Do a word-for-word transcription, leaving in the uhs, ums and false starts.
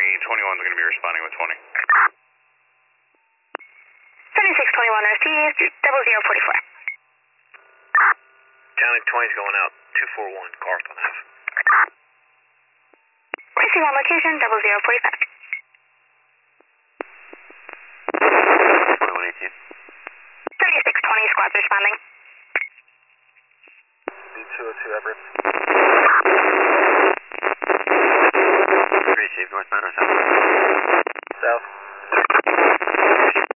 County twenty-one is going to be responding with twenty. seventy-six twenty-one received, double zero forty-four. County twenty is going out, two four one, Carlton Ave. Receive on location, double zero forty-five. twenty-one eighteen. seventy-six twenty, squad's responding. D two oh two, Everett. Receive northbound or south? South.